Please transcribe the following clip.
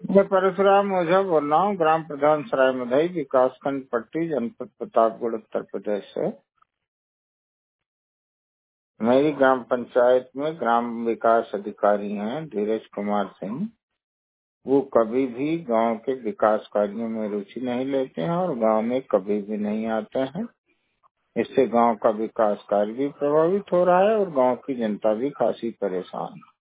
मैं परशुराम ओझा बोल रहा हूँ, ग्राम प्रधान सराय मधई, विकासखंड पट्टी, जनपद प्रतापगढ़, उत्तर प्रदेश से। मेरी ग्राम पंचायत में ग्राम विकास अधिकारी हैं धीरज कुमार सिंह। वो कभी भी गांव के विकास कार्यों में रुचि नहीं लेते हैं और गांव में कभी भी नहीं आते हैं। इससे गांव का विकास कार्य भी प्रभावित हो रहा है और गांव की जनता भी खासी परेशान है।